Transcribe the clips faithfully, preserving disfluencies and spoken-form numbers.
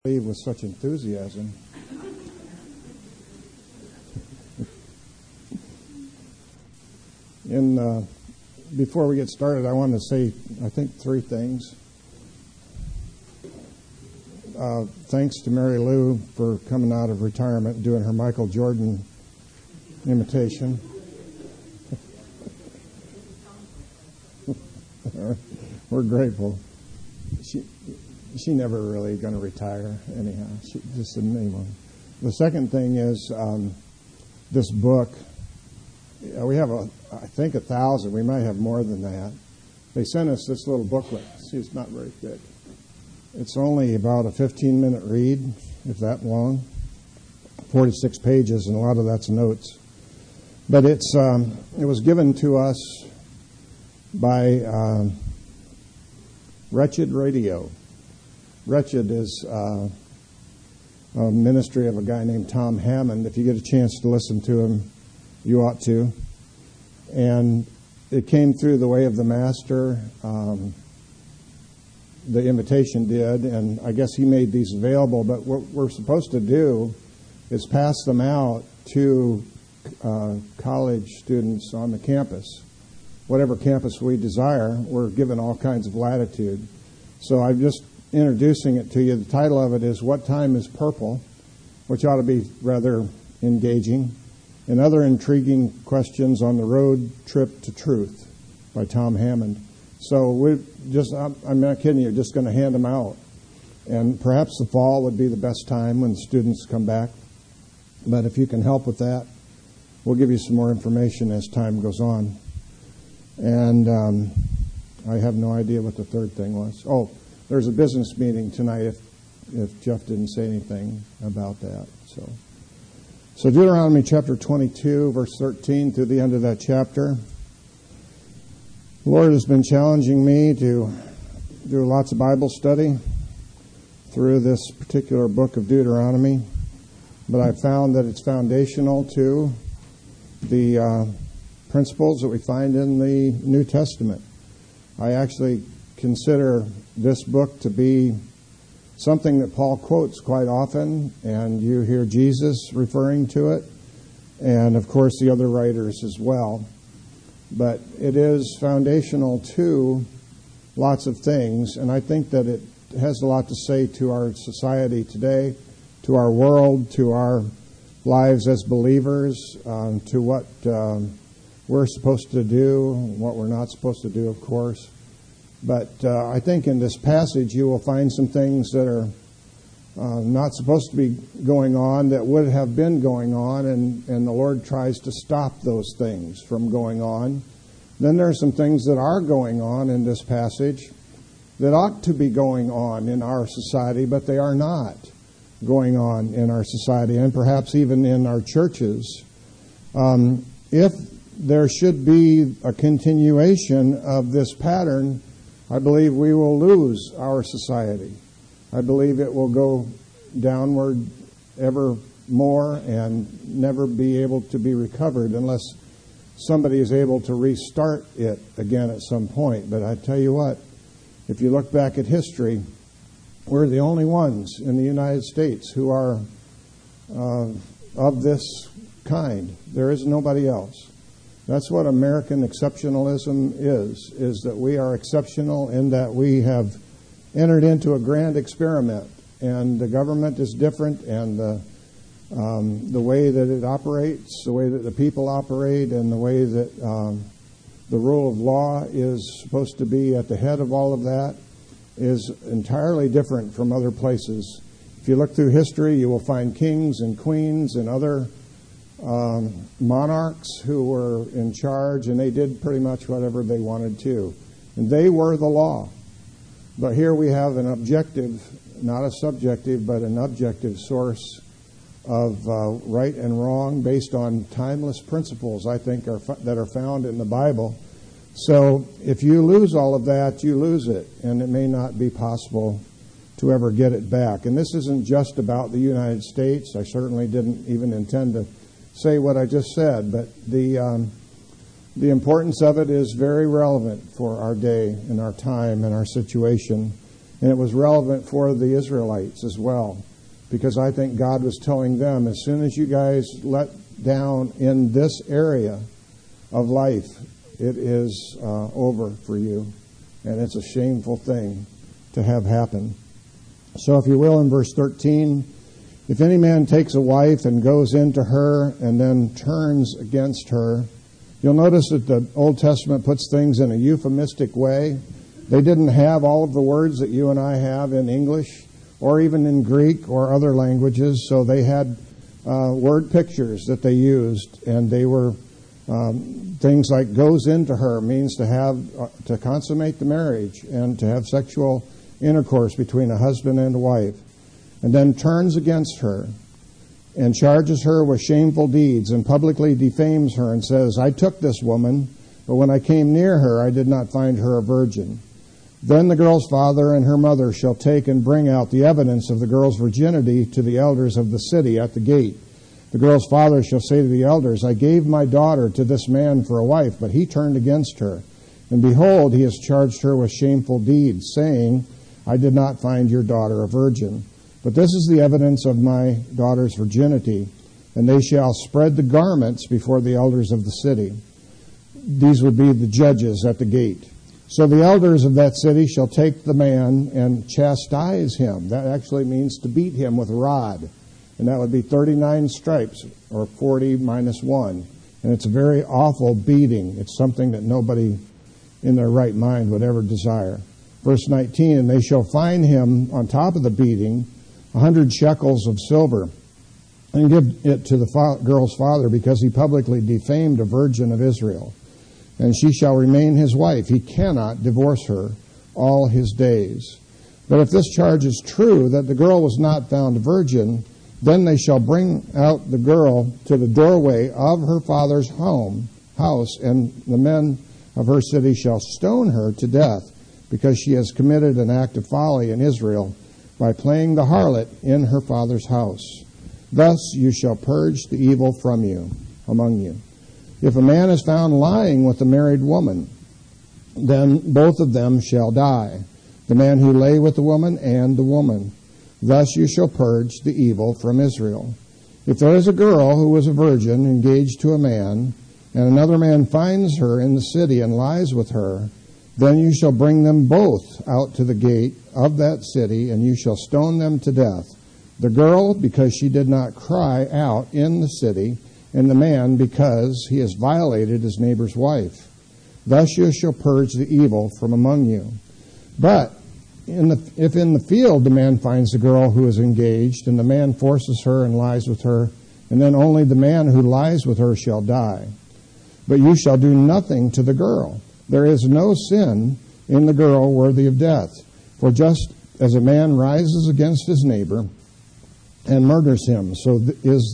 With such enthusiasm. In uh, before we get started, I want to say, I think, three things. Uh, thanks to Mary Lou for coming out of retirement and doing her Michael Jordan imitation. We're grateful. She. She never really going to retire anyhow. She just a name on. The second thing is um, this book. Uh, we have a, I think, a thousand. We might have more than that. They sent us this little booklet. See, it's not very thick. It's only about a fifteen-minute read, if that long. forty-six pages, and a lot of that's notes. But it's um, it was given to us by um, Wretched Radio. Wretched is uh, a ministry of a guy named Tom Hammond. If you get a chance to listen to him, you ought to. And it came through the Way of the Master. Um, the invitation did, and I guess he made these available. But what we're supposed to do is pass them out to uh, college students on the campus. Whatever campus we desire, we're given all kinds of latitude. So I've just introducing it to you. The title of it is What Time is Purple, which ought to be rather engaging, and other intriguing questions on the road trip to truth by Tom Hammond. So we just, I'm, I'm not kidding you, just going to hand them out. And perhaps the fall would be the best time when the students come back. But if you can help with that, we'll give you some more information as time goes on. And um, I have no idea what the third thing was. Oh, there's a business meeting tonight if if Jeff didn't say anything about that. So, so Deuteronomy chapter twenty-two, verse thirteen through the end of that chapter. The Lord has been challenging me to do lots of Bible study through this particular book of Deuteronomy, but I found that it's foundational to the uh, principles that we find in the New Testament. I actually consider this book to be something that Paul quotes quite often, and you hear Jesus referring to it, and of course the other writers as well. But it is foundational to lots of things, and I think that it has a lot to say to our society today, to our world, to our lives as believers, um, to what um, we're supposed to do, what we're not supposed to do, of course. But uh, I think in this passage you will find some things that are uh, not supposed to be going on that would have been going on, and, and the Lord tries to stop those things from going on. Then there are some things that are going on in this passage that ought to be going on in our society, but they are not going on in our society, and perhaps even in our churches. Um, if there should be a continuation of this pattern, I believe we will lose our society. I believe it will go downward ever more and never be able to be recovered unless somebody is able to restart it again at some point. But I tell you what, if you look back at history, we're the only ones in the United States who are uh, of this kind. There is nobody else. That's what American exceptionalism is, is that we are exceptional in that we have entered into a grand experiment, and the government is different, and the um, the way that it operates, the way that the people operate, and the way that um, the rule of law is supposed to be at the head of all of that is entirely different from other places. If you look through history, you will find kings and queens and other Um, monarchs who were in charge, and they did pretty much whatever they wanted to. And they were the law. But here we have an objective, not a subjective, but an objective source of uh, right and wrong based on timeless principles, I think, are f- that are found in the Bible. So if you lose all of that, you lose it, and it may not be possible to ever get it back. And this isn't just about the United States. I certainly didn't even intend to say what I just said, but the um, the importance of it is very relevant for our day and our time and our situation. And it was relevant for the Israelites as well, because I think God was telling them, as soon as you guys let down in this area of life, it is uh, over for you. And it's a shameful thing to have happen. So if you will, in verse thirteen, if any man takes a wife and goes into her and then turns against her, you'll notice that the Old Testament puts things in a euphemistic way. They didn't have all of the words that you and I have in English or even in Greek or other languages, so they had uh, word pictures that they used, and they were um, things like goes into her means to have uh, to consummate the marriage and to have sexual intercourse between a husband and a wife, and then turns against her and charges her with shameful deeds and publicly defames her and says, I took this woman, but when I came near her, I did not find her a virgin. Then the girl's father and her mother shall take and bring out the evidence of the girl's virginity to the elders of the city at the gate. The girl's father shall say to the elders, I gave my daughter to this man for a wife, but he turned against her. And behold, he has charged her with shameful deeds, saying, I did not find your daughter a virgin. But this is the evidence of my daughter's virginity. And they shall spread the garments before the elders of the city. These would be the judges at the gate. So the elders of that city shall take the man and chastise him. That actually means to beat him with a rod. And that would be thirty-nine stripes, or forty minus one. And it's a very awful beating. It's something that nobody in their right mind would ever desire. Verse nineteen, and they shall fine him on top of the beating a hundred shekels of silver, and give it to the fa- girl's father, because he publicly defamed a virgin of Israel. And she shall remain his wife. He cannot divorce her all his days. But if this charge is true, that the girl was not found a virgin, then they shall bring out the girl to the doorway of her father's home, house, and the men of her city shall stone her to death, because she has committed an act of folly in Israel by playing the harlot in her father's house. Thus you shall purge the evil from you, among you. If a man is found lying with a married woman, then both of them shall die, the man who lay with the woman and the woman. Thus you shall purge the evil from Israel. If there is a girl who is a virgin engaged to a man, and another man finds her in the city and lies with her, then you shall bring them both out to the gate of that city, and you shall stone them to death. The girl, because she did not cry out in the city, and the man, because he has violated his neighbor's wife. Thus you shall purge the evil from among you. But in the, if in the field the man finds the girl who is engaged, and the man forces her and lies with her, and then only the man who lies with her shall die. But you shall do nothing to the girl. There is no sin in the girl worthy of death. For just as a man rises against his neighbor and murders him, so th- is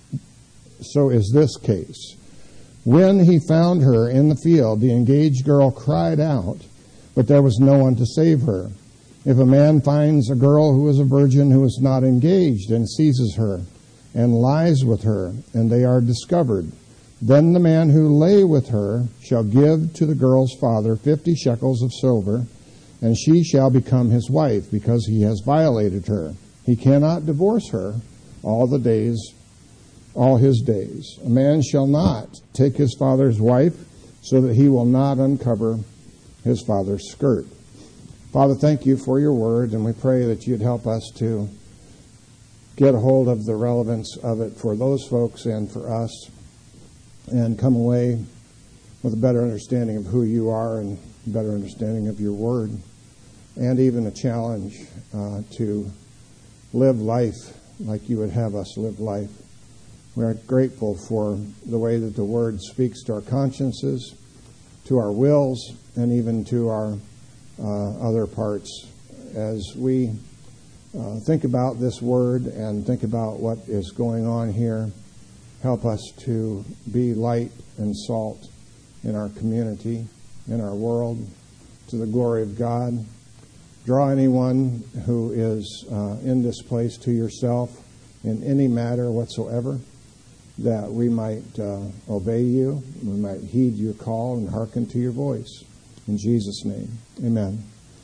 so is this case. When he found her in the field, the engaged girl cried out, but there was no one to save her. If a man finds a girl who is a virgin who is not engaged and seizes her and lies with her, and they are discovered, then the man who lay with her shall give to the girl's father fifty shekels of silver, and she shall become his wife, because he has violated her. He cannot divorce her all the days, all his days. A man shall not take his father's wife, so that he will not uncover his father's skirt. Father, thank you for your word, and we pray that you'd help us to get a hold of the relevance of it for those folks and for us, and come away with a better understanding of who you are and a better understanding of your word, and even a challenge uh, to live life like you would have us live life. We are grateful for the way that the word speaks to our consciences, to our wills, and even to our uh, other parts. As we uh, think about this word and think about what is going on here, help us to be light and salt in our community, in our world, to the glory of God. Draw anyone who is uh, in this place to yourself in any matter whatsoever, that we might uh, obey you, we might heed your call and hearken to your voice. In Jesus' name, amen.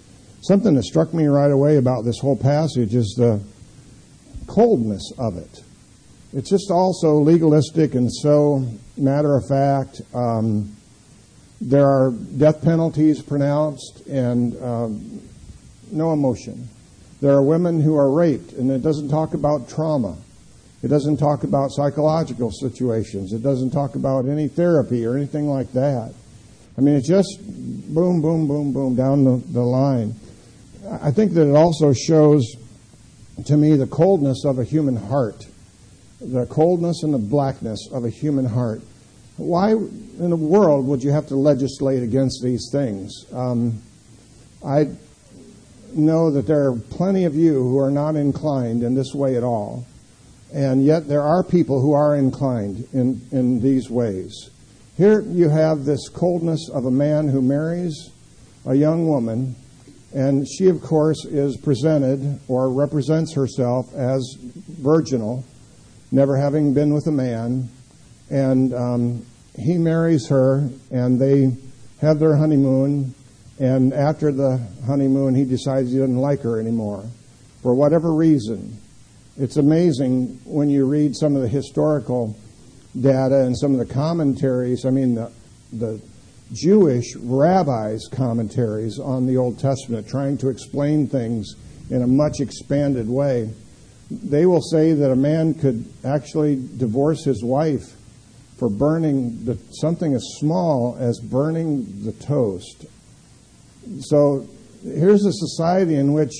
something that struck me right away about this whole passage is the coldness of it. It's just all so legalistic and so matter of fact. Um, there are death penalties pronounced and um, no emotion. There are women who are raped, and it doesn't talk about trauma. It doesn't talk about psychological situations. It doesn't talk about any therapy or anything like that. I mean, it's just boom, boom, boom, boom down the, the line. I think that it also shows, to me, the coldness of a human heart, the coldness and the blackness of a human heart. Why in the world would you have to legislate against these things? Um, I know that there are plenty of you who are not inclined in this way at all. And yet there are people who are inclined in, in these ways. Here you have this coldness of a man who marries a young woman, and she, of course, is presented or represents herself as virginal, never having been with a man. And um, he marries her, and they have their honeymoon. And after the honeymoon, he decides he doesn't like her anymore for whatever reason. It's amazing when you read some of the historical data and some of the commentaries. I mean, the, the Jewish rabbis' commentaries on the Old Testament, trying to explain things in a much expanded way. They will say that a man could actually divorce his wife for burning the, something as small as burning the toast. So here's a society in which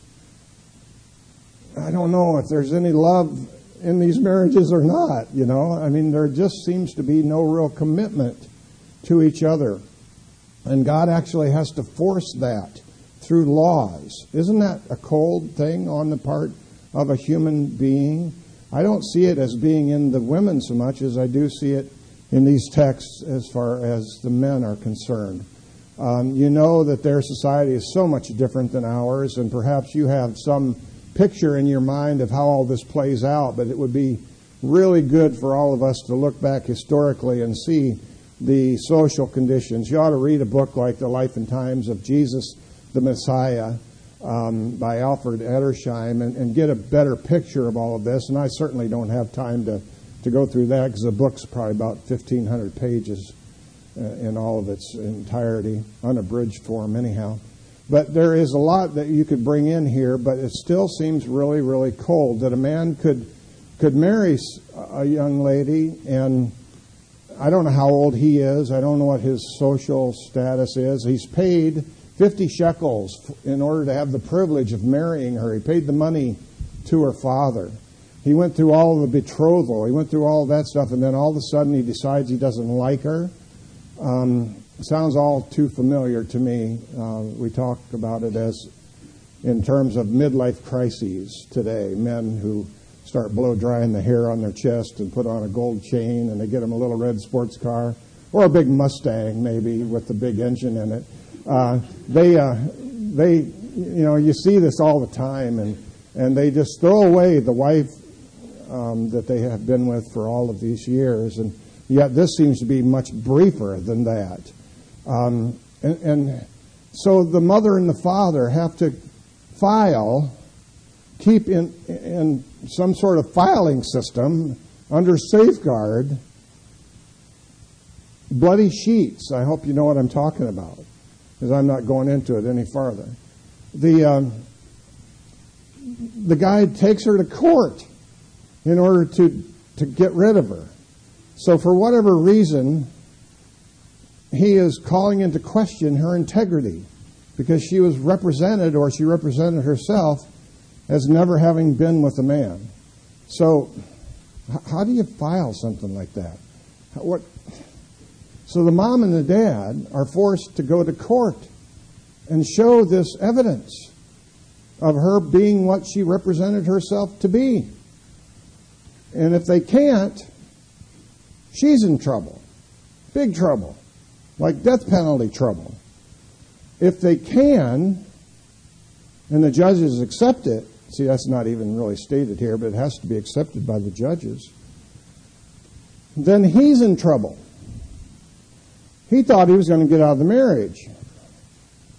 I don't know if there's any love in these marriages or not, you know. I mean, there just seems to be no real commitment to each other. And God actually has to force that through laws. Isn't that a cold thing on the part of a human being? I don't see it as being in the women so much as I do see it in these texts as far as the men are concerned. Um, you know that their society is so much different than ours, and perhaps you have some picture in your mind of how all this plays out, but it would be really good for all of us to look back historically and see the social conditions. You ought to read a book like The Life and Times of Jesus the Messiah um, by Alfred Edersheim and, and get a better picture of all of this. And I certainly don't have time to, to go through that because the book's probably about fifteen hundred pages uh, in all of its entirety, unabridged form anyhow. But there is a lot that you could bring in here, but it still seems really, really cold that a man could could marry a young lady, and I don't know how old he is. I don't know what his social status is. He's paid fifty shekels in order to have the privilege of marrying her. He paid the money to her father. He went through all of the betrothal. He went through all of that stuff, and then all of a sudden he decides he doesn't like her. Um, sounds all too familiar to me. Uh, we talk about it as in terms of midlife crises today. Men who start blow drying the hair on their chest and put on a gold chain, and they get them a little red sports car or a big Mustang maybe with the big engine in it. Uh, they, uh, they, you know, you see this all the time, and and they just throw away the wife um, that they have been with for all of these years, and yet this seems to be much briefer than that. Um, and, and so the mother and the father have to file, keep in, in some sort of filing system under safeguard, bloody sheets. I hope you know what I'm talking about, because I'm not going into it any farther. The, um, the guy takes her to court in order to, to get rid of her. So for whatever reason, he is calling into question her integrity because she was represented, or she represented herself, as never having been with a man. So how do you file something like that? What? So the mom and the dad are forced to go to court and show this evidence of her being what she represented herself to be. And if they can't, she's in trouble, big trouble, like death penalty trouble. If they can, and the judges accept it, see, that's not even really stated here, but it has to be accepted by the judges, then he's in trouble. He thought he was going to get out of the marriage.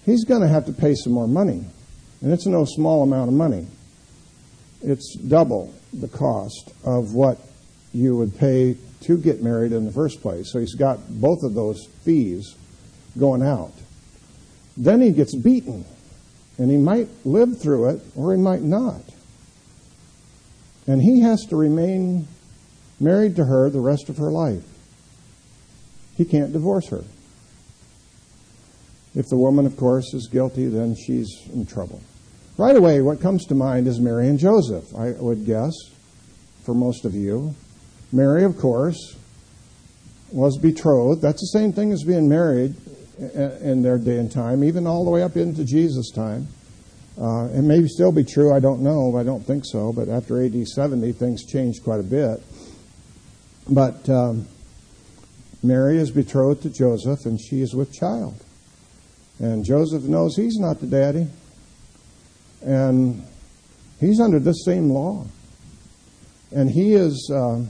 he's going to have to pay some more money. And it's no small amount of money. It's double the cost of what you would pay to get married in the first place. So he's got both of those fees going out. Then he gets beaten. And he might live through it, or he might not. And he has to remain married to her the rest of her life. He can't divorce her. If the woman, of course, is guilty, then she's in trouble. Right away, what comes to mind is Mary and Joseph, I would guess, for most of you. Mary, of course, was betrothed. That's the same thing as being married in their day and time, even all the way up into Jesus' time. Uh, it may still be true, I don't know, I don't think so, but after A D seventy, things changed quite a bit. But um, Mary is betrothed to Joseph, and she is with child. And Joseph knows he's not the daddy. And he's under this same law. And he is uh,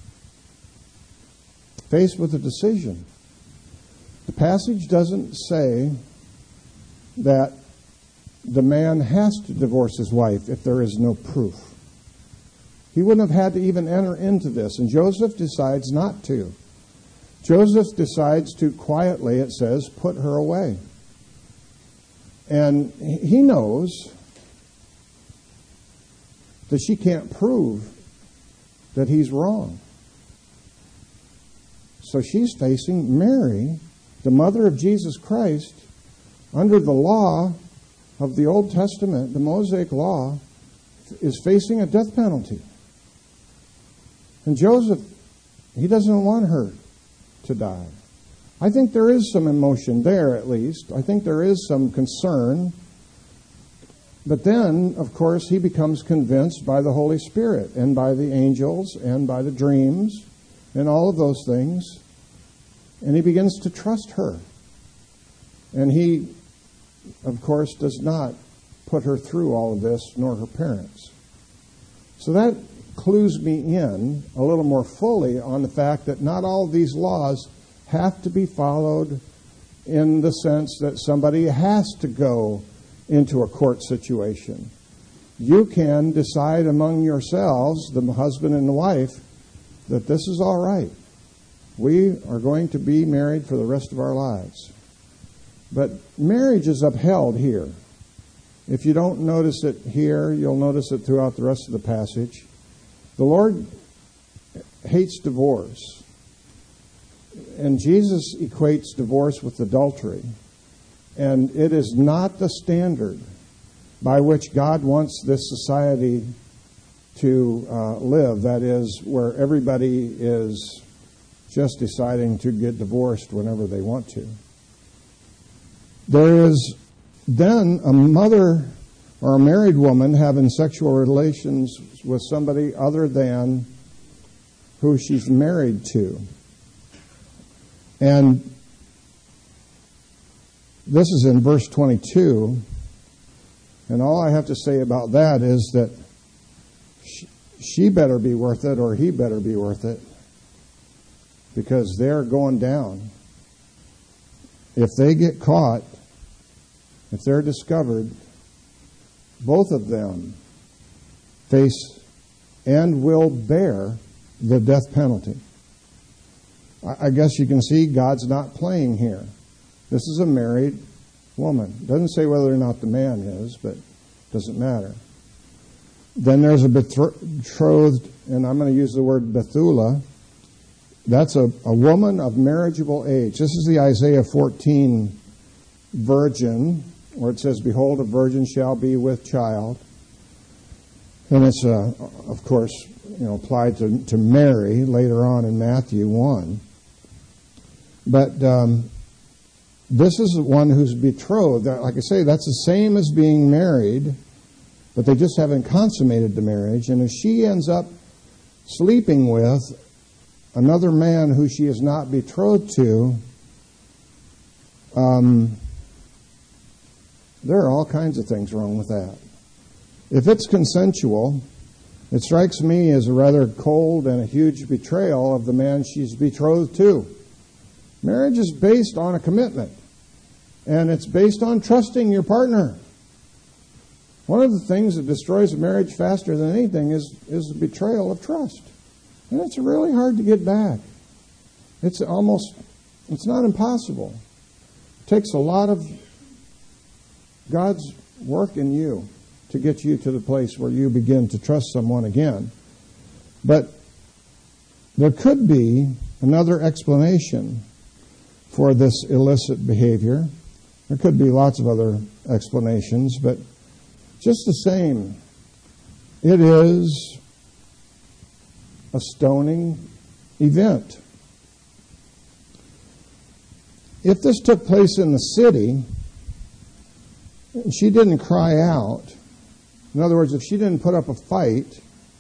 faced with a decision. The passage doesn't say that the man has to divorce his wife if there is no proof. He wouldn't have had to even enter into this. And Joseph decides not to. Joseph decides to quietly, it says, put her away. And he knows that she can't prove that he's wrong. So she's facing Mary, the mother of Jesus Christ, under the law of the Old Testament, the Mosaic law, is facing a death penalty. And Joseph, he doesn't want her to die. I think there is some emotion there, at least. I think there is some concern. But then, of course, he becomes convinced by the Holy Spirit and by the angels and by the dreams and all of those things. And he begins to trust her. And he, of course, does not put her through all of this, nor her parents. So that clues me in a little more fully on the fact that not all of these laws have to be followed in the sense that somebody has to go into a court situation. You can decide among yourselves, the husband and the wife, that this is all right. We are going to be married for the rest of our lives. But marriage is upheld here. If you don't notice it here, you'll notice it throughout the rest of the passage. The Lord hates divorce. And Jesus equates divorce with adultery. And it is not the standard by which God wants this society to uh, live. That is, where everybody is just deciding to get divorced whenever they want to. There is then a mother or a married woman having sexual relations with somebody other than who she's married to. And this is in verse twenty-two. And all I have to say about that is that she better be worth it, or he better be worth it, because they're going down. If they get caught, if they're discovered, both of them face and will bear the death penalty. I guess you can see God's not playing here. This is a married woman. Doesn't say whether or not the man is, but doesn't matter. Then there's a betrothed, and I'm going to use the word Bethula. That's a, a woman of marriageable age. This is the Isaiah fourteen virgin, where it says, "Behold, a virgin shall be with child." And it's, uh, of course, you know, applied to, to Mary later on in Matthew one. But um, this is one who's betrothed. Like I say, that's the same as being married, but they just haven't consummated the marriage. And if she ends up sleeping with another man who she is not betrothed to, um, there are all kinds of things wrong with that. If it's consensual, it strikes me as a rather cold and a huge betrayal of the man she's betrothed to. Marriage is based on a commitment. And it's based on trusting your partner. One of the things that destroys a marriage faster than anything is, is the betrayal of trust. And it's really hard to get back. It's almost, it's not impossible. It takes a lot of God's work in you to get you to the place where you begin to trust someone again. But there could be another explanation for this illicit behavior. There could be lots of other explanations, but just the same, it is a stoning event. If this took place in the city, and she didn't cry out, in other words, if she didn't put up a fight,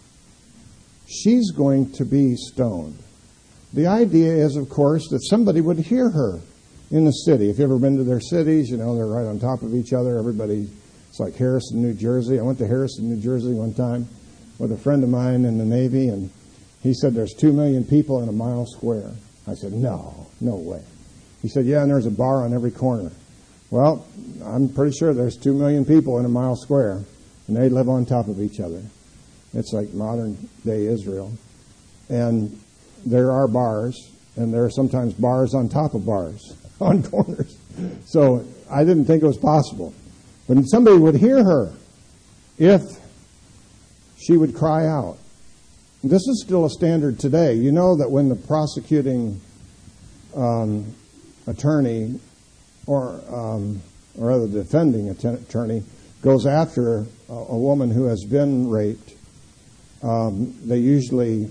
she's going to be stoned. The idea is, of course, that somebody would hear her in the city. If you've ever been to their cities, you know, they're right on top of each other. Everybody, it's like Harrison, New Jersey. I went to Harrison, New Jersey one time with a friend of mine in the Navy, and he said there's two million people in a mile square. I said, no, no way. He said, yeah, and there's a bar on every corner. Well, I'm pretty sure there's two million people in a mile square, and they live on top of each other. It's like modern-day Israel. And there are bars, and there are sometimes bars on top of bars, on corners. So I didn't think it was possible. But somebody would hear her if she would cry out. This is still a standard today. You know that when the prosecuting um, attorney or um, or rather the defending attorney goes after a, a woman who has been raped, um, they usually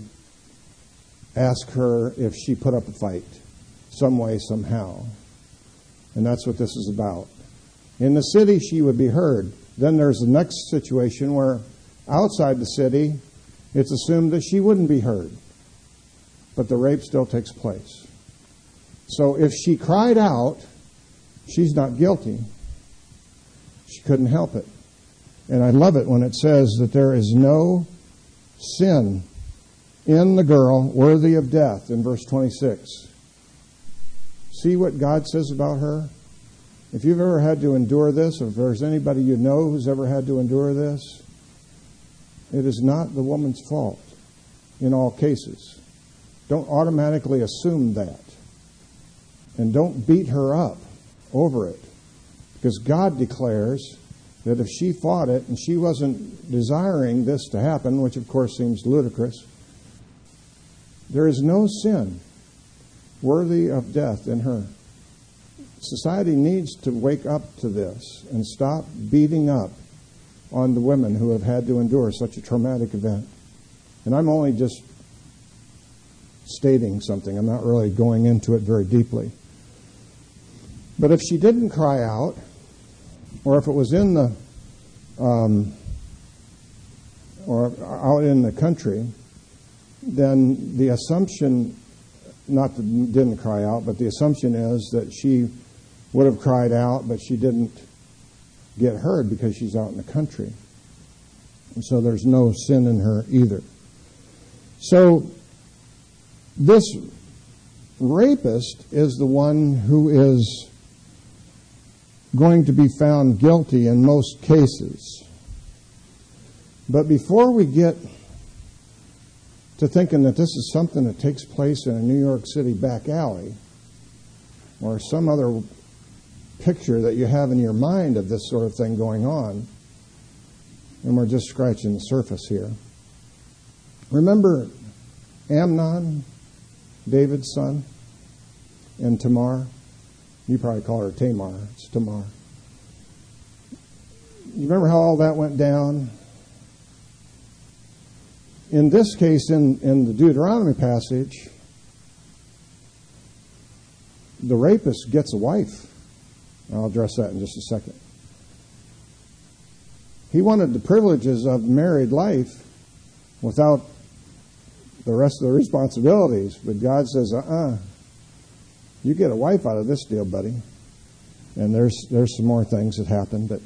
ask her if she put up a fight some way, somehow. And that's what this is about. In the city, she would be heard. Then there's the next situation where outside the city, it's assumed that she wouldn't be heard. But the rape still takes place. So if she cried out, she's not guilty. She couldn't help it. And I love it when it says that there is no sin in the girl worthy of death in verse twenty-six. See what God says about her? If you've ever had to endure this, or if there's anybody you know who's ever had to endure this, it is not the woman's fault in all cases. Don't automatically assume that. And don't beat her up over it. Because God declares that if she fought it and she wasn't desiring this to happen, which of course seems ludicrous, there is no sin worthy of death in her. Society needs to wake up to this and stop beating up on the women who have had to endure such a traumatic event. And I'm only just stating something. I'm not really going into it very deeply. But if she didn't cry out, or if it was in the, um, or out in the country, then the assumption, not that didn't cry out, but the assumption is that she would have cried out, but she didn't get heard because she's out in the country. And so there's no sin in her either. So this rapist is the one who is going to be found guilty in most cases. But before we get to thinking that this is something that takes place in a New York City back alley or some other picture that you have in your mind of this sort of thing going on, and we're just scratching the surface here. Remember Amnon, David's son, and Tamar? You probably call her Tamar. It's Tamar. You remember how all that went down? In this case, in, in the Deuteronomy passage, the rapist gets a wife. I'll address that in just a second. He wanted the privileges of married life without the rest of the responsibilities. But God says, uh-uh. You get a wife out of this deal, buddy. And there's there's some more things that happened. But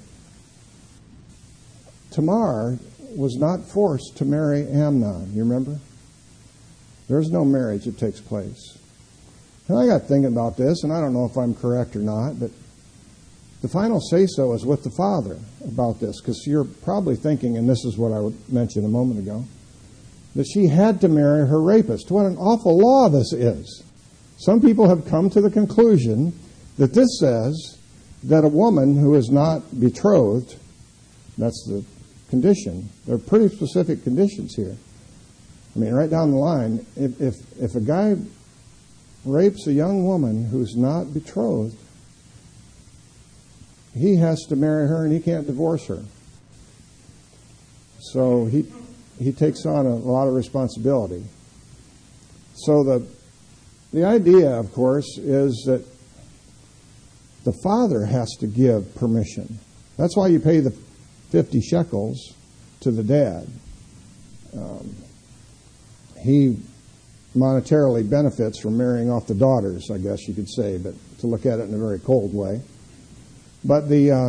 Tamar was not forced to marry Amnon. You remember? There's no marriage that takes place. And I got thinking about this, and I don't know if I'm correct or not, but the final say-so is with the father about this, because you're probably thinking, and this is what I mentioned a moment ago, that she had to marry her rapist. What an awful law this is. Some people have come to the conclusion that this says that a woman who is not betrothed, that's the condition. There are pretty specific conditions here. I mean, right down the line, if if, if a guy rapes a young woman who's not betrothed, he has to marry her and he can't divorce her. So he he takes on a lot of responsibility. So the the idea, of course, is that the father has to give permission. That's why you pay the fifty shekels to the dad. Um, he monetarily benefits from marrying off the daughters, I guess you could say, but to look at it in a very cold way. But the uh,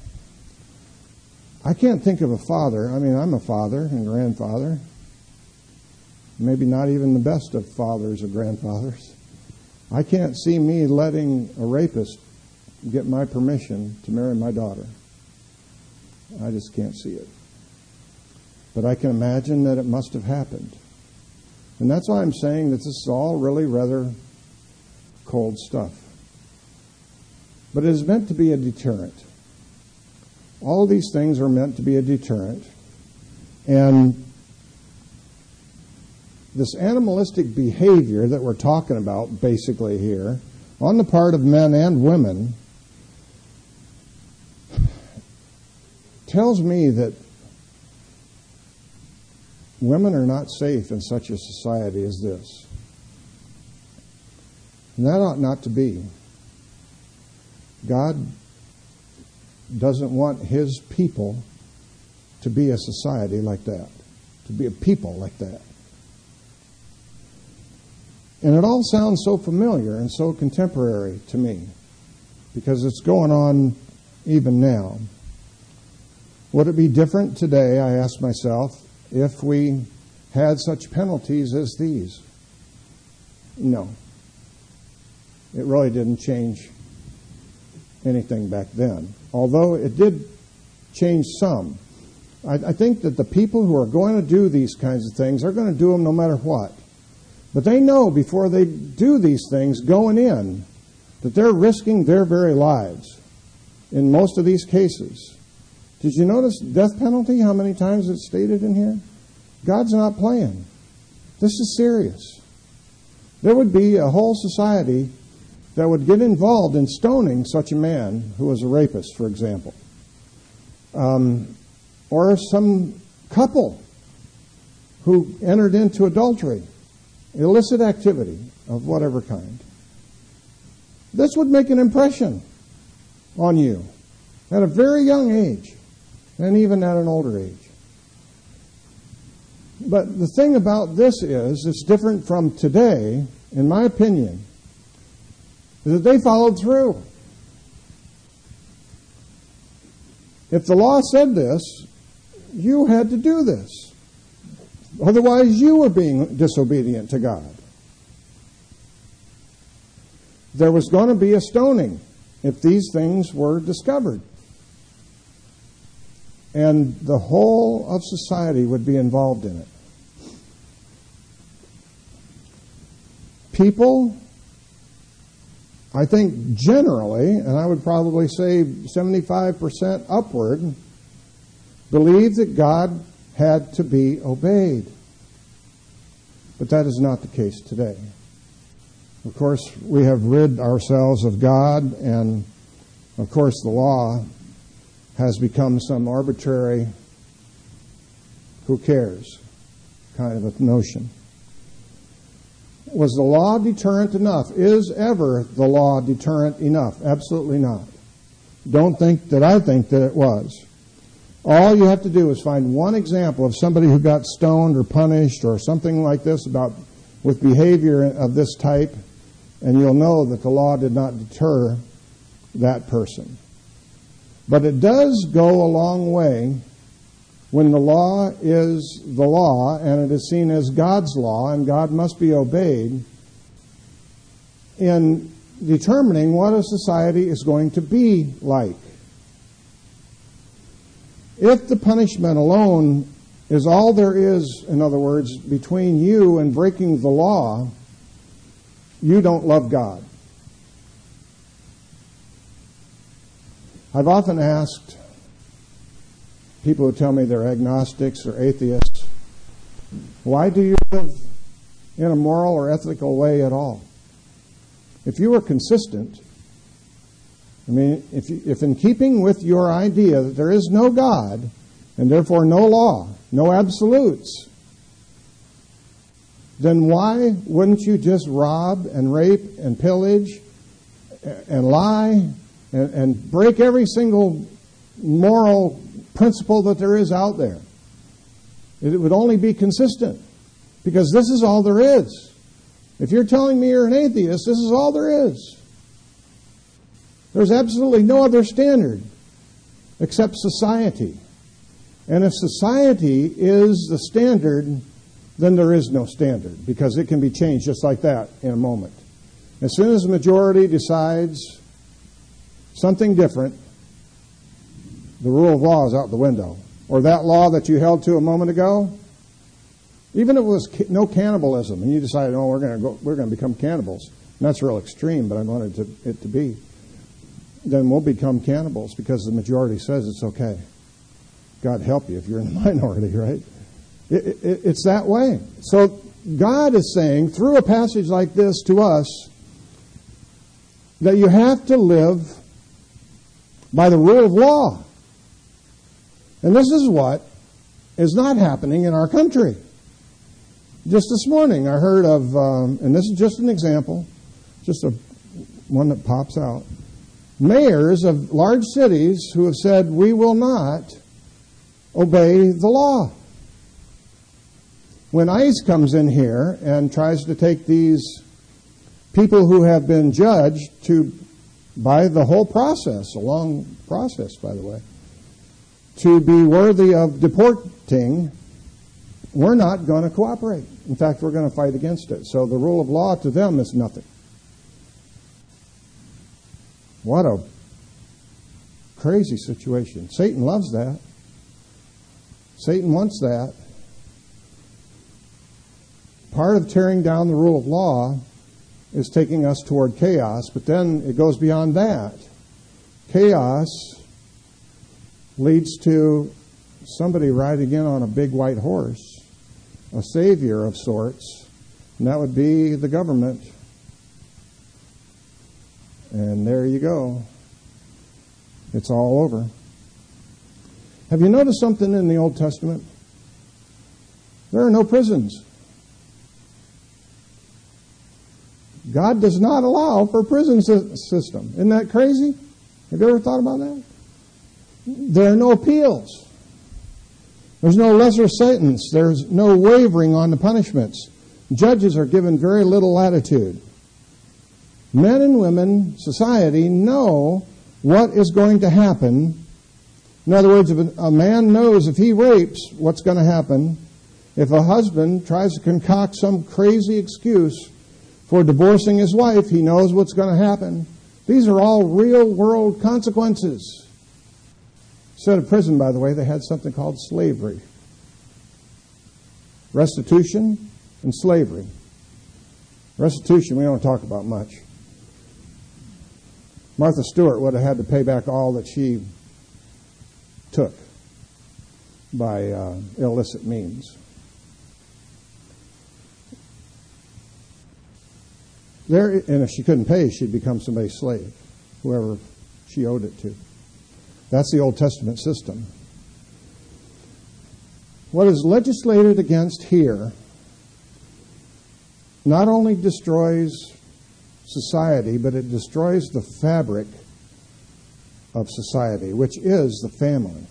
I can't think of a father. I mean, I'm a father and grandfather. Maybe not even the best of fathers or grandfathers. I can't see me letting a rapist get my permission to marry my daughter. I just can't see it. But I can imagine that it must have happened. And that's why I'm saying that this is all really rather cold stuff. But it is meant to be a deterrent. All these things are meant to be a deterrent. And this animalistic behavior that we're talking about basically here, on the part of men and women, tells me that women are not safe in such a society as this. And that ought not to be. God doesn't want His people to be a society like that, to be a people like that. And it all sounds so familiar and so contemporary to me, because it's going on even now. Would it be different today, I ask myself, if we had such penalties as these? No. It really didn't change anything back then. Although it did change some. I, I think that the people who are going to do these kinds of things are going to do them no matter what. But they know before they do these things going in that they're risking their very lives in most of these cases. Did you notice death penalty, how many times it's stated in here? God's not playing. This is serious. There would be a whole society that would get involved in stoning such a man who was a rapist, for example. Um, or some couple who entered into adultery, illicit activity of whatever kind. This would make an impression on you at a very young age, and even at an older age. But the thing about this is, it's different from today, in my opinion, is that they followed through. If the law said this, you had to do this. Otherwise, you were being disobedient to God. There was going to be a stoning if these things were discovered. And the whole of society would be involved in it. People, I think generally, and I would probably say seventy-five percent upward, believe that God had to be obeyed. But that is not the case today. Of course, we have rid ourselves of God, and of course the law has become some arbitrary, who cares, kind of a notion. Was the law deterrent enough? Is ever the law deterrent enough? Absolutely not. Don't think that I think that it was. All you have to do is find one example of somebody who got stoned or punished or something like this about with behavior of this type, and you'll know that the law did not deter that person. But it does go a long way when the law is the law and it is seen as God's law and God must be obeyed in determining what a society is going to be like. If the punishment alone is all there is, in other words, between you and breaking the law, you don't love God. I've often asked people who tell me they're agnostics or atheists, why do you live in a moral or ethical way at all? If you were consistent, I mean, if, you, if in keeping with your idea that there is no God, and therefore no law, no absolutes, then why wouldn't you just rob and rape and pillage and lie and, and break every single moral principle that there is out there? It would only be consistent, because this is all there is. If you're telling me you're an atheist, this is all there is. There's absolutely no other standard except society. And if society is the standard, then there is no standard, because it can be changed just like that in a moment. As soon as the majority decides something different, the rule of law is out the window. Or that law that you held to a moment ago, even if it was ca- no cannibalism, and you decided, oh, we're going to go, we're going to become cannibals. And that's real extreme, but I wanted to, it to be. Then we'll become cannibals because the majority says it's okay. God help you if you're in the minority, right? It, it, it's that way. So God is saying through a passage like this to us that you have to live by the rule of law. And this is what is not happening in our country. Just this morning I heard of, um, and this is just an example, just a one that pops out, mayors of large cities who have said, we will not obey the law. When ICE comes in here and tries to take these people who have been judged to, by the whole process, a long process, by the way, to be worthy of deporting, we're not going to cooperate. In fact, we're going to fight against it. So the rule of law to them is nothing. What a crazy situation. Satan loves that. Satan wants that. Part of tearing down the rule of law is taking us toward chaos, but then it goes beyond that. Chaos leads to somebody riding in on a big white horse, a savior of sorts, and that would be the government. And there you go. It's all over. Have you noticed something in the Old Testament? There are no prisons. God does not allow for a prison system. Isn't that crazy? Have you ever thought about that? There are no appeals. There's no lesser sentence. There's no wavering on the punishments. Judges are given very little latitude. Men and women, society, know what is going to happen. In other words, if a man knows if he rapes, what's going to happen. If a husband tries to concoct some crazy excuse for divorcing his wife, he knows what's going to happen. These are all real-world consequences. Instead of prison, by the way, they had something called slavery. Restitution and slavery. Restitution we don't talk about much. Martha Stewart would have had to pay back all that she took by uh, illicit means. There, and if she couldn't pay, she'd become somebody's slave, whoever she owed it to. That's the Old Testament system. What is legislated against here not only destroys society, but it destroys the fabric of society, which is the family.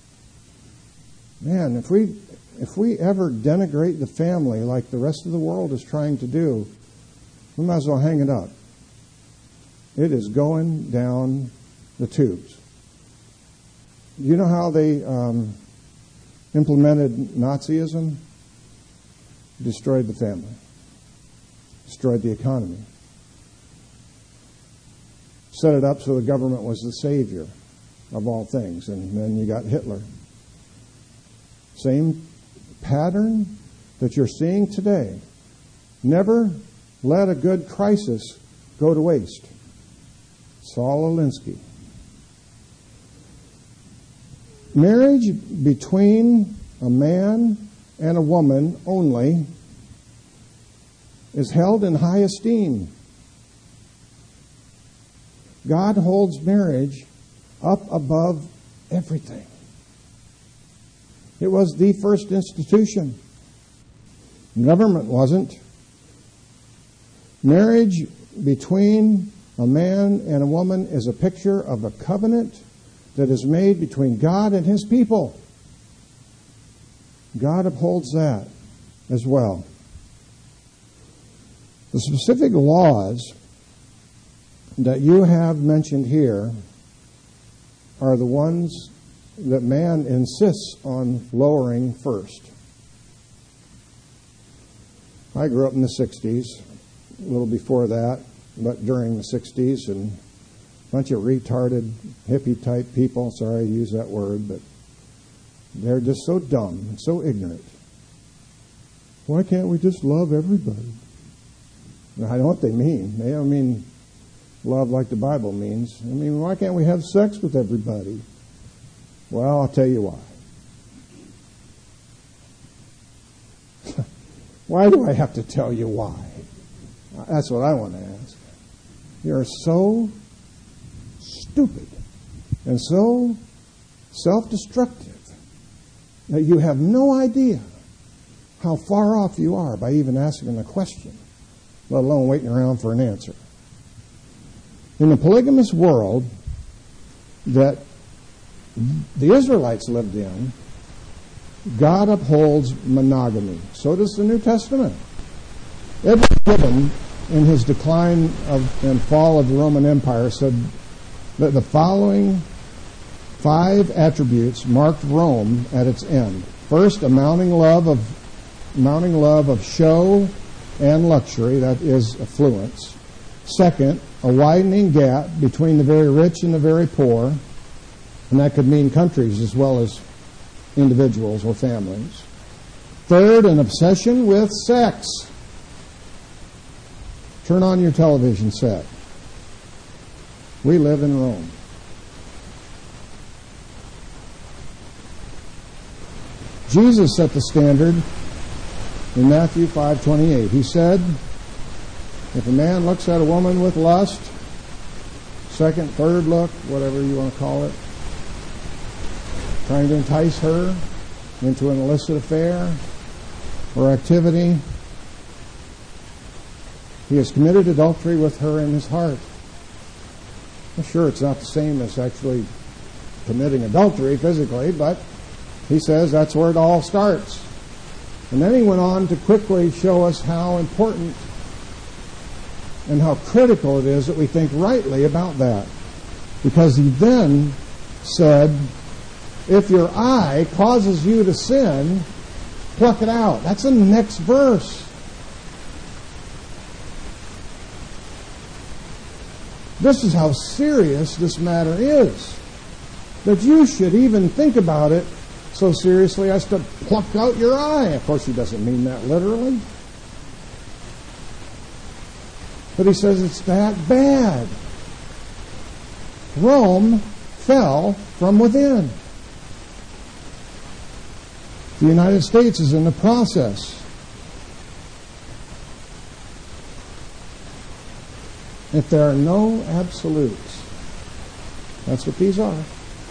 Man, if we if we ever denigrate the family like the rest of the world is trying to do, we might as well hang it up. It is going down the tubes. You know how they um, implemented Nazism? Destroyed the family. Destroyed the economy. set it up so the government was the savior of all things. And then you got Hitler. Same pattern that you're seeing today. Never let a good crisis go to waste. Saul Alinsky. Marriage between a man and a woman only is held in high esteem. God holds marriage up above everything. It was the first institution. Government wasn't. Marriage between a man and a woman is a picture of a covenant that is made between God and His people. God upholds that as well. The specific laws that you have mentioned here are the ones that man insists on lowering first. I grew up in the sixties, a little before that, but during the sixties, and a bunch of retarded hippie-type people, sorry to use that word, but they're just so dumb and so ignorant. Why can't we just love everybody? I know what they mean. They don't mean love like the Bible means. I mean, why can't we have sex with everybody? Well, I'll tell you why. Why do I have to tell you why? That's what I want to ask. You're so stupid and so self-destructive that you have no idea how far off you are by even asking a question, let alone waiting around for an answer. In the polygamous world that the Israelites lived in, God upholds monogamy. So does the New Testament. Edward Gibbon, in his Decline of and Fall of the Roman Empire, said that the following five attributes marked Rome at its end. First, a mounting love of mounting love of show and luxury, that is affluence. Second, a widening gap between the very rich and the very poor, and that could mean countries as well as individuals or families. Third, an obsession with sex. Turn on your television set. We live in Rome. Jesus set the standard in Matthew five twenty-eight. He said, if a man looks at a woman with lust, second, third look, whatever you want to call it, trying to entice her into an illicit affair or activity, he has committed adultery with her in his heart. Well, sure, it's not the same as actually committing adultery physically, but he says that's where it all starts. And then he went on to quickly show us how important and how critical it is that we think rightly about that. Because he then said, if your eye causes you to sin, pluck it out. That's in the next verse. This is how serious this matter is, that you should even think about it so seriously as to pluck out your eye. Of course, he doesn't mean that literally. But he says it's that bad. Rome fell from within. The United States is in the process. If there are no absolutes, that's what these are,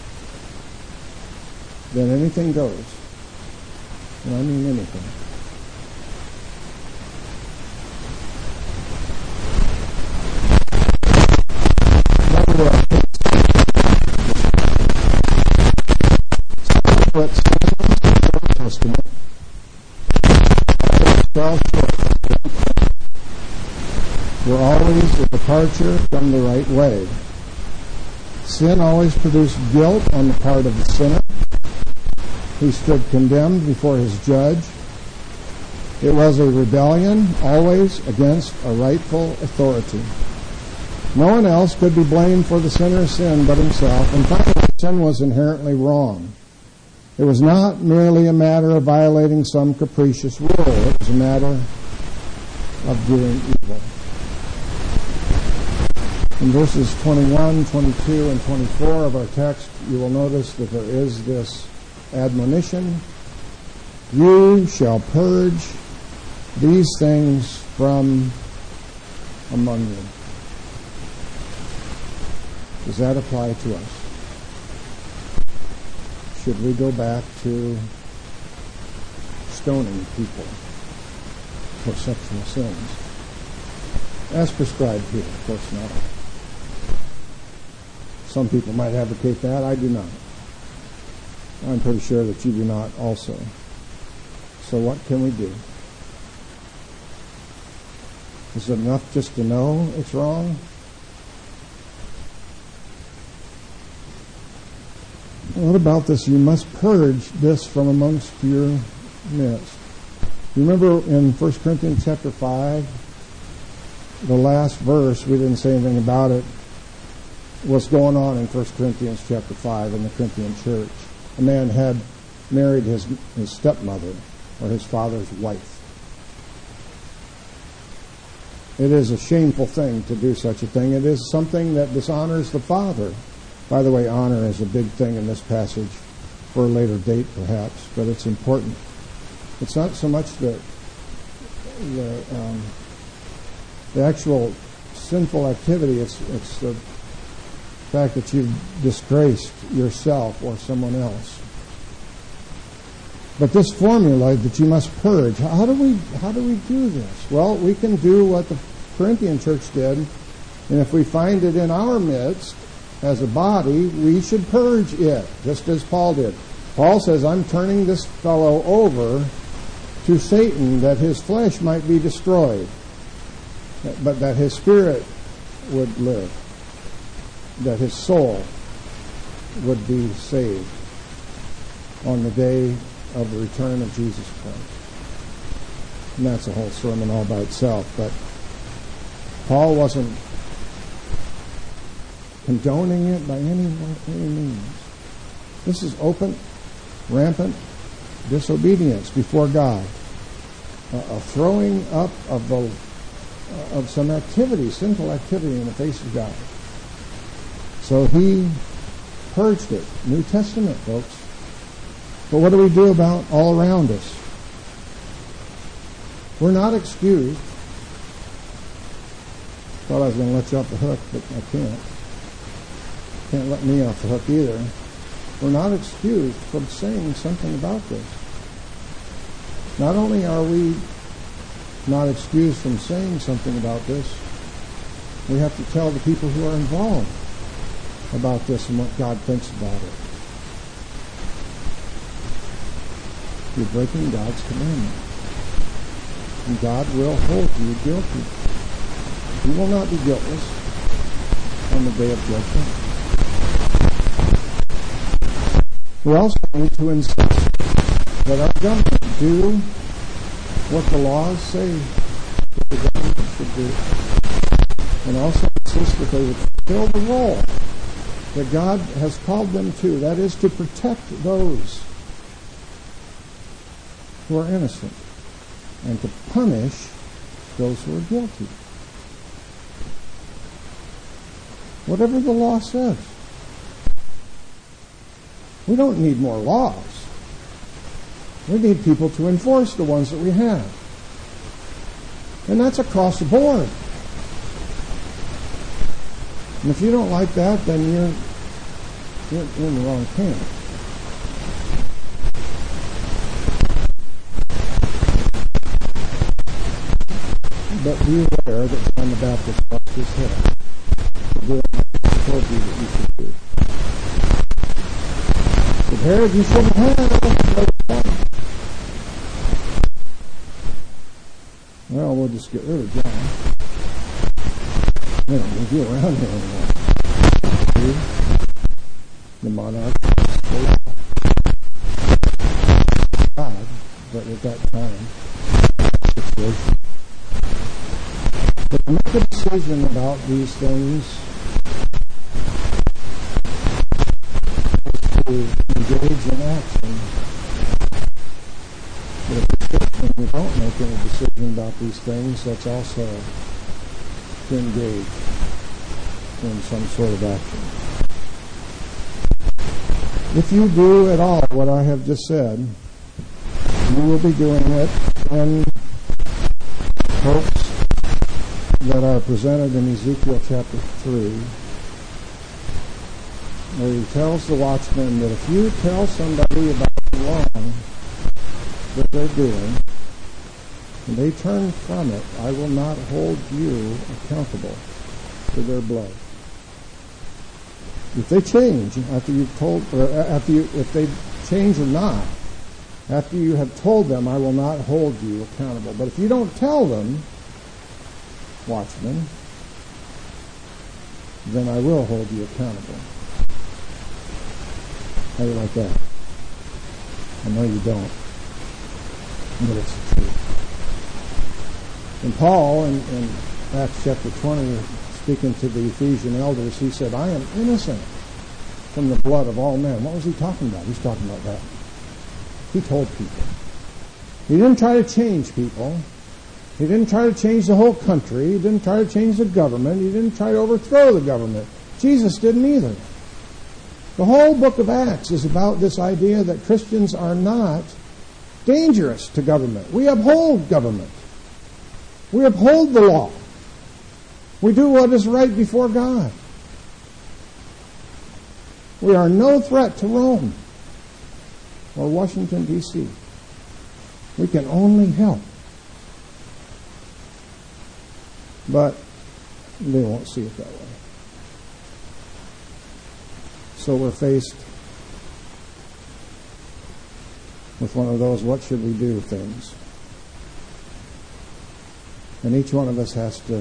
then anything goes. And I mean anything. Were always a departure from the right way. Sin always produced guilt on the part of the sinner. He stood condemned before his judge. It was a rebellion always against a rightful authority. No one else could be blamed for the sinner's sin but himself. And finally, sin was inherently wrong. It was not merely a matter of violating some capricious rule. It was a matter of doing evil. In verses twenty-one, twenty-two, and twenty-four of our text, you will notice that there is this admonition: you shall purge these things from among you. Does that apply to us? Should we go back to stoning people for sexual sins? As prescribed here, of course not. Some people might advocate that. I do not. I'm pretty sure that you do not also. So what can we do? Is it enough just to know it's wrong? What about this? You must purge this from amongst your midst. You remember in First Corinthians chapter five, the last verse, we didn't say anything about it. What's going on in First Corinthians chapter five in the Corinthian church? A man had married his, his stepmother, or his father's wife. It is a shameful thing to do such a thing. It is something that dishonors the father. By the way, honor is a big thing in this passage for a later date, perhaps, but it's important. It's not so much the the, um, the actual sinful activity. It's it's the fact that you've disgraced yourself or someone else. But this formula that you must purge, how do we how do we do this? Well, we can do what the Corinthian church did, and if we find it in our midst as a body, we should purge it, just as Paul did. Paul says, I'm turning this fellow over to Satan that his flesh might be destroyed, but that his spirit would live, that his soul would be saved on the day of the return of Jesus Christ. And that's a whole sermon all by itself. But Paul wasn't condoning it by any, any means. This is open, rampant disobedience before God. A, a throwing up of the uh, of some activity, sinful activity in the face of God. So he purged it. New Testament, folks. But what do we do about all around us? We're not excused. Thought I was going to let you off the hook, but I can't. Can't let me off the hook either. We're not excused from saying something about this. Not only are we not excused from saying something about this, we have to tell the people who are involved about this and what God thinks about it. You're breaking God's commandment. And God will hold you guilty. You will not be guiltless on the day of judgment. We also need to insist that our government do what the laws say that the government should do. And also insist that they would fulfill the role that God has called them to. That is to protect those who are innocent and to punish those who are guilty. Whatever the law says. We don't need more laws. We need people to enforce the ones that we have. And that's across the board. And if you don't like that, then you're, you're in the wrong camp. But be aware that John the Baptist lost his head for doing what he told you that you should do. But Herod, you shouldn't have. Well, we'll just get rid of John. We don't need you around here anymore. See? The monarch God, but at that time, situation. But to make a decision about these things is to engage in action. But if we don't make any decision about these things, that's also to engage in some sort of action. If you do at all what I have just said, you will be doing it in hopes that are presented in Ezekiel chapter three, where he tells the watchman that if you tell somebody about the wrong that they're doing, and they turn from it, I will not hold you accountable for their blood. If they change after you've told, or after you, if they change or not, after you have told them, I will not hold you accountable. But if you don't tell them, watchman, then I will hold you accountable. How do you like that? I know you don't, but it's the truth. And Paul, in, in Acts chapter twenty, speaking to the Ephesian elders, he said, I am innocent from the blood of all men. What was he talking about? He's talking about that. He told people. He didn't try to change people. He didn't try to change the whole country. He didn't try to change the government. He didn't try to overthrow the government. Jesus didn't either. The whole book of Acts is about this idea that Christians are not dangerous to government. We uphold government. We uphold the law. We do what is right before God. We are no threat to Rome or Washington, D C We can only help. But they won't see it that way. So we're faced with one of those what should we do things. And each one of us has to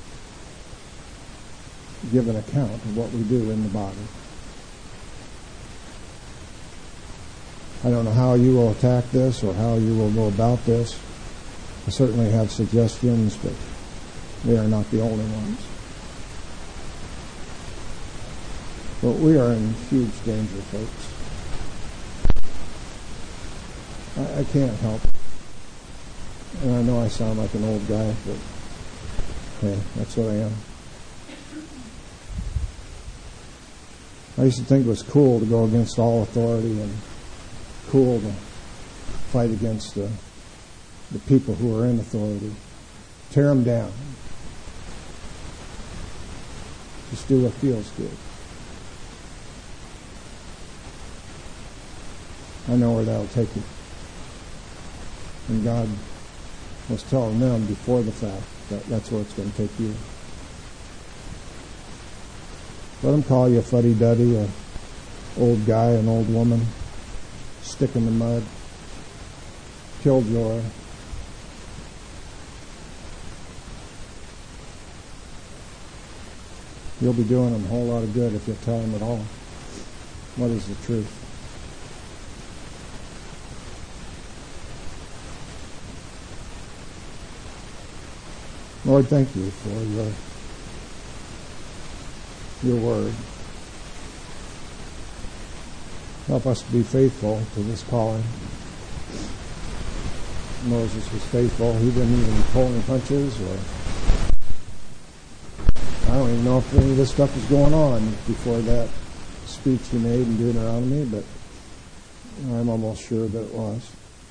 give an account of what we do in the body. I don't know how you will attack this or how you will go about this. I certainly have suggestions, but they are not the only ones. But we are in huge danger, folks. I, I can't help it. And I know I sound like an old guy, but hey, that's what I am. I used to think it was cool to go against all authority and cool to fight against the, the people who are in authority. Tear them down. Just do what feels good. I know where that'll take you. And God was telling them before the fact that that's where it's going to take you. Let them call you a fuddy-duddy, an old guy, an old woman, stick in the mud, killjoy. You'll be doing them a whole lot of good if you'll tell them at all what is the truth. Lord, thank you for your your word. Help us to be faithful to this calling. Moses was faithful. He didn't even pull any punches, or I don't even know if any of this stuff was going on before that speech he made in Deuteronomy, but I'm almost sure that it was.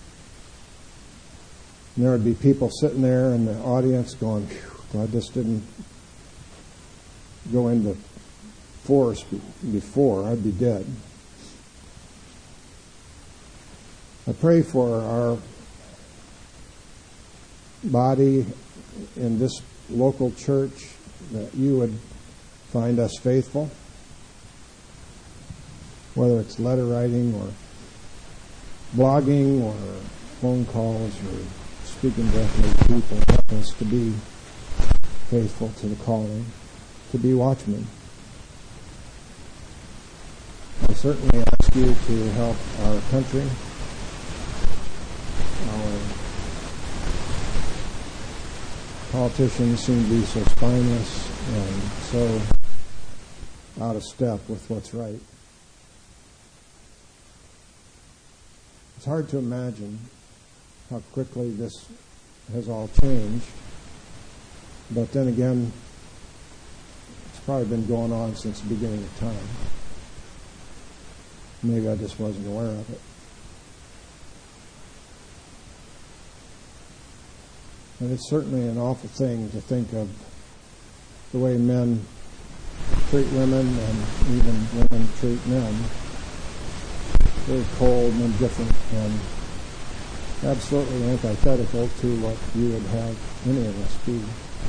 And there would be people sitting there in the audience going, glad this didn't go into force before. I'd be dead. I pray for our body in this local church that you would find us faithful, whether it's letter writing or blogging or phone calls or speaking directly to people. Help us to be faithful to the calling, to be watchmen. I certainly ask you to help our country, our Politicians seem to be so spineless and so out of step with what's right. It's hard to imagine how quickly this has all changed. But then again, it's probably been going on since the beginning of time. Maybe I just wasn't aware of it. And it's certainly an awful thing to think of the way men treat women and even women treat men. Very cold and indifferent and absolutely antithetical to what you would have any of us be.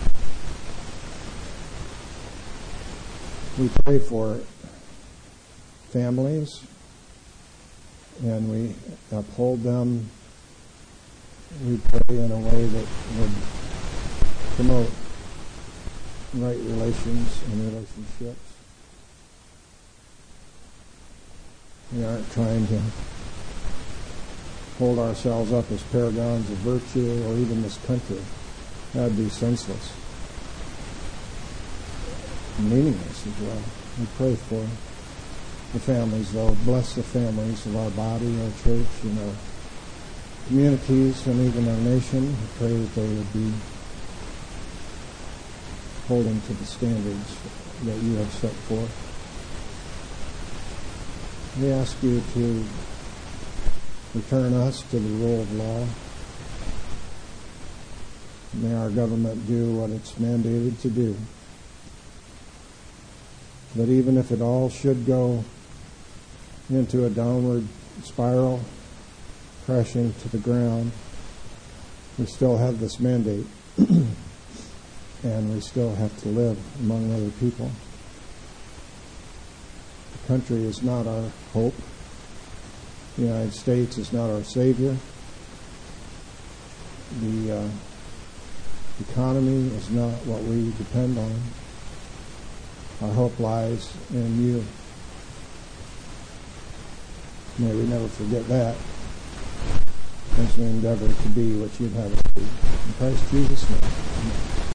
We pray for families and we uphold them. We pray in a way that would promote right relations and relationships. We aren't trying to hold ourselves up as paragons of virtue or even this country. That would be senseless. Meaningless as well. We pray for the families, though. Bless the families of our body, our church, and our communities, and even our nation. We pray that they would be holding to the standards that you have set forth. We ask you to return us to the rule of law. May our government do what it's mandated to do. But even if it all should go into a downward spiral, crashing to the ground, we still have this mandate, and we still have to live among other people. The country is not our hope. The United States is not our savior. The uh, economy is not what we depend on. Our hope lies in you. May we never forget that as we endeavor to be what you'd have us be. In Christ Jesus' name, amen.